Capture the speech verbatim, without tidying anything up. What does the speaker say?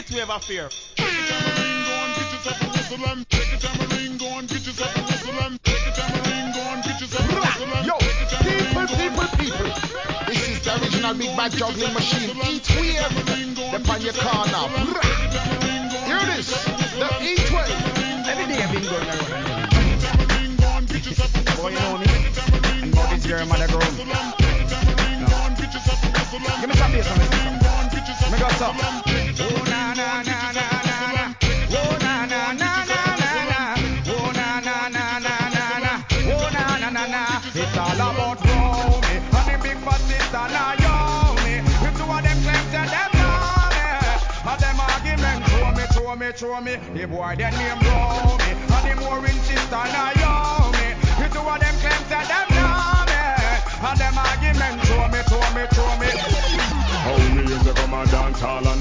Heat wave affair. Take a tambourine, go and get yourself a whistle and take a tambourine, go and get yourself a whistle and take a tambourine, go and get yourself a whistle and yo, people, people, people. This is the original big bad juggling machine. Heat wave, upon your corner. Hear this, the heat wave. Every day I've been going around and Boy, you know me. And about this girl, mother grown. No. Give me some bass on me system. Me got some. Oh na na na na na na. Oh na na na na na na. Oh na na na na na na. Oh na na na na. It's all about Romy and the big fat sister now Yomi. The two of them claim that them know me. And them argument throw me, throw me, throw me. The boy their name Romy and the more in sister now Yomi. The two of them claim that them know me. And them argument throw me, throw me, throw me. how we used to come and dance all and